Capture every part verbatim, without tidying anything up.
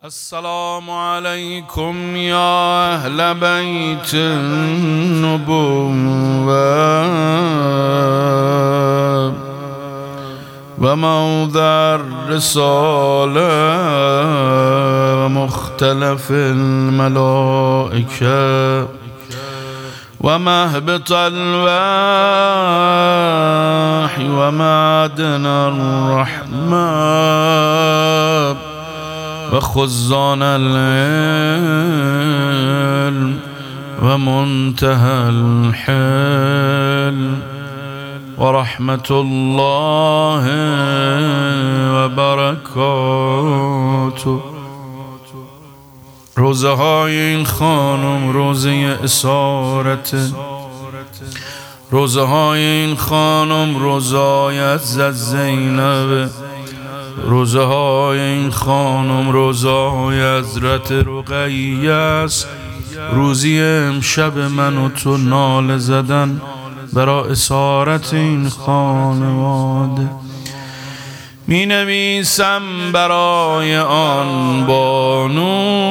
السلام عليكم يا أهل بيت النبوة وموضع الرسالة ومختلف الملائكة ومهبط الوحي ومعدن الرحمة وخزان العلم ومنتهى الحلم ورحمة الله وبركاته. روزه های این خانم روزه اسارت، روزه های این خانم روزایت زد زینب، روزه های این خانم روزای حضرت رقیه است. روزی امشب من و تو ناله زدن برای اسارت این خانواده. می نویسم برای آن بانو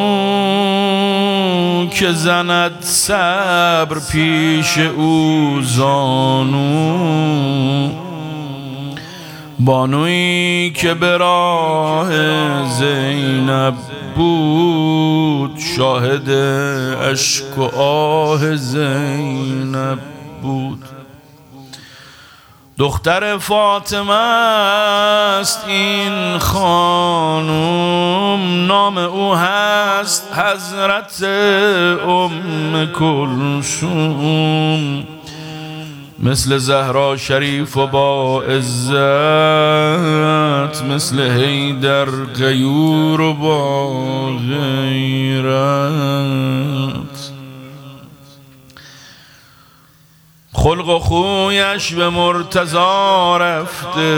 که زند صبر پیش او زانو، بانویی که به راه زینب بود، شاهد اشک و آه زینب بود. دختر فاطمه است این خانم، نام او هست حضرت ام کلثوم. مثل زهرا شریف و با عزت، مثل حیدر غیور و با غیرت. خلق و خویش به مرتضی رفته،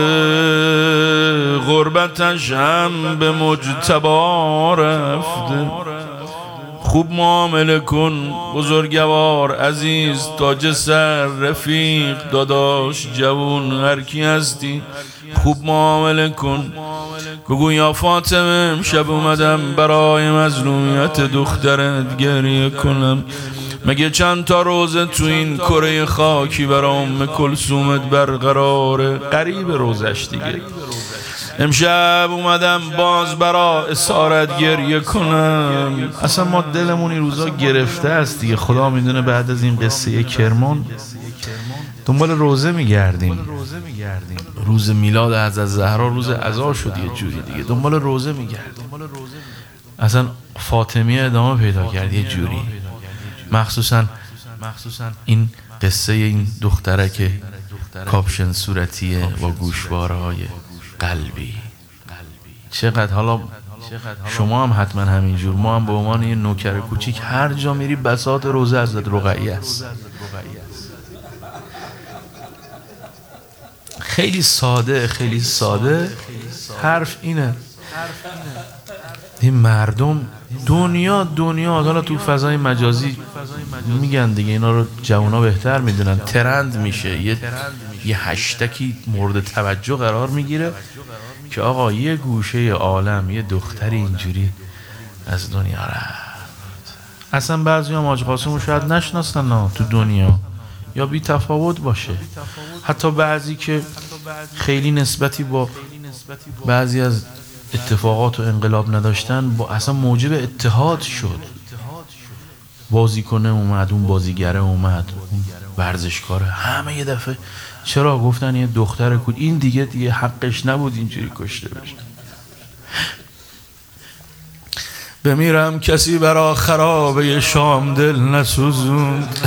غربتش هم به مجتبی رفته. خوب معامله کن بزرگوار عزیز، تاج سر رفیق داداش جوون هر کی هستی خوب معامله کن. بگو یا فاطمه امشب اومدم برای مظلومیت دخترت گریه کنم. مگه چند تا روزه تو این کره خاکی برای ام کلثومت برقراره؟ قریب روزش دیگه. امشب اومدم باز برا اسارت گریه کنم. اصلا ما دلمون این روزا گرفته است دیگه. خدا میدونه بعد از این قصه کرمان دنبال روزه میگردیم. روز میلاد حضرت زهرا روز عزا شد یه جوری دیگه، دنبال روزه میگردیم. اصلا فاطمیه ادامه پیدا کرد یه جوری، مخصوصا این قصه این دختره که کاپشن صورتیه با گوشوارهای قلبی. چقدر حالا شما هم حتما همینجور، ما هم به عنوان یه نوکر کوچیک هر جا میری بساط روزه حضرت رقیه است. خیلی ساده خیلی ساده حرف اینه، این مردم دنیا دنیا حالا تو فضای مجازی میگن دیگه، اینا رو جوونا بهتر میدونن، ترند میشه، یه یه هشتکی مورد توجه قرار میگیره که آقا یه گوشه عالم یه دختری اینجوری از دنیا رفت. اصلا بعضی هم حاج قاسم رو شاید نشناسن نه تو دنیا، یا بی تفاوت باشه. حتی بعضی که خیلی نسبتی با بعضی از اتفاقات و انقلاب نداشتن با اصلا موجب اتحاد شد. بازیکنه اومد، اون بازیگره اومد، اون ورزشکاره، همه یه دفعه چرا گفتن یه دختر کود این دیگه دیگه حقش نبود اینجوری کشته بشه. بمیرم کسی برا خرابه شام دل نسوزوند.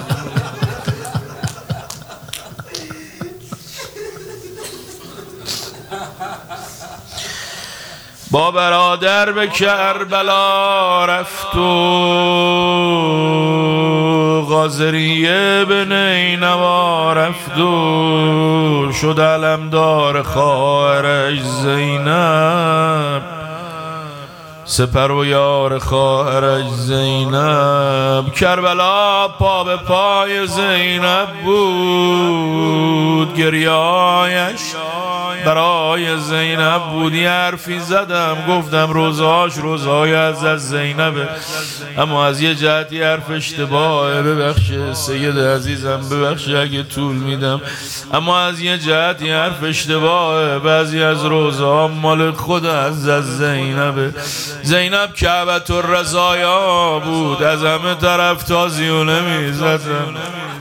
با برادر به کربلا رفت و غازریه به نینوا رفت و شد علمدار خواهرش زینب. سپر و یار خواهرش زینب. کربلا پا به پای زینب بود، گریایش برای زینب بود. یه حرفی زدم گفتم روزاش روزای از از زینبه، اما از یه جهتی حرف اشتباهه، ببخشه سید عزیزم، ببخشه اگه طول میدم، اما از یه جهتی حرف اشتباهه. بعضی از روزا مال خود از از زینبه. زینب کعبت الرضایا بود، از همه طرف تازیونه میزدن،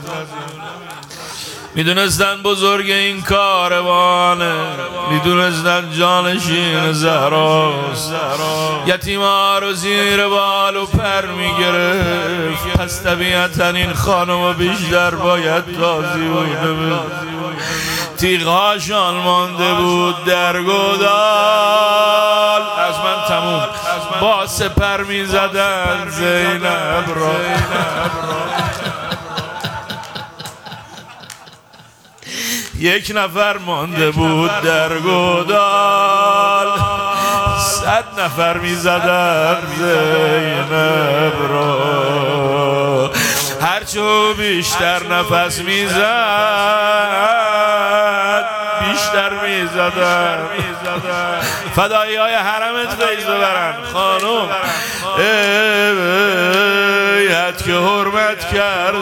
میدونستن بزرگ این کاروانه، میدونستن جانشین زهراست. یتیما رو زیر بال و پر میگرفت، پس طبیعتا این خانم بیشتر باید تازیونه بود. تیغهاشان مانده بود در گودال، از من تموم با سپر میزدن زینب را. یک نفر مانده بود در گودال، صد نفر می زدن زینب را. هرچو بیشتر نفس می زد بیشتر می زدن. فدایی های حرمت فیض ببرن خانم، ایت که حرمت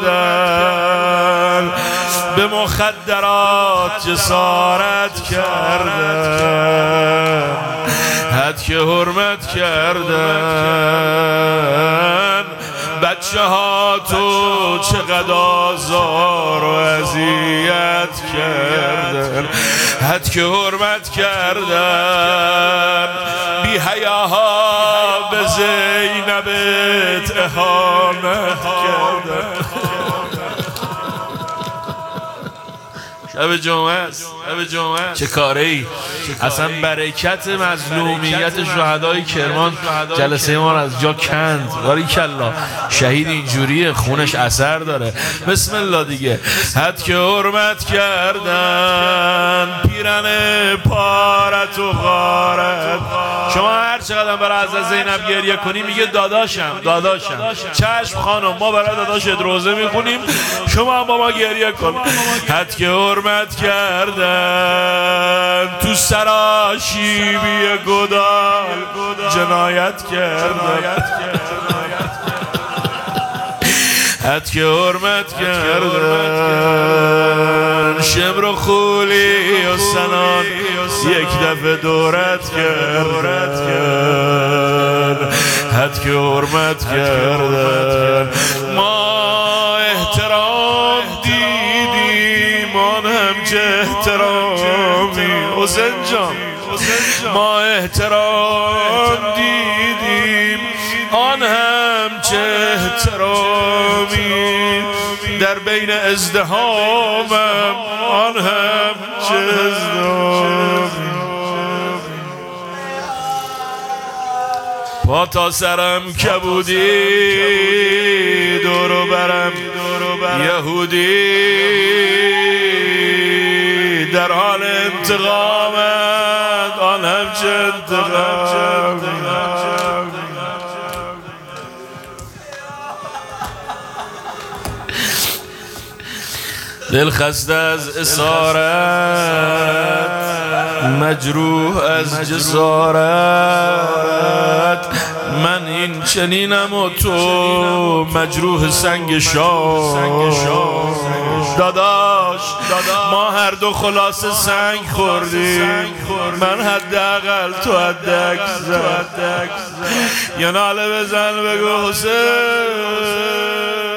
کردن، به مخدرات جسارت کردن، حد که حرمت کردن. بچه ها تو چقدر آزار و اذیت کردن، حد که حرمت کردن. بی حیاها به زینبت اهانت کردن. شب جمعه است، شب جمعه است. چه کاره ای؟ اصلا برکت مظلومیت شهدای کرمان جلسه ما از جا کند. باریکالله، شهید اینجوریه، خونش اثر داره. بسم الله دیگه. حد که حرمت کردن، پیرن پارت و غارت. شما هر چقدر برای حضرت زینب گریه کنی میگه داداشم داداشم. چشم خانم، ما برای داداشت روزه میخونیم، شما هم با ما گریه کن. حد که حرمت کردن، تو سراشیبی گودال جنایت کردن. حد که حرمت کردن، شمر و خولی و سنان یک دفعه دورت کردن. حد که حرمت کردن. ما احترام دیدیم، آن هم چه احترامی. حسین جان، ما احترام دیدیم، آن هم چه احترامی. در بین ازدهامم، آن هم چه ازدهامی. پا تا سرم کبودی، دورو برم یهودی. در حال انتقامت، آن هم چه انتقامی. دل خسته از اسارت، مجروح از جسارت. من این چنینم و تو مجروح سنگ شام. داداش ما هر دو خلاصه سنگ خوردیم، من حداقل تو حدک زد. یه ناله بزن بگو حسین.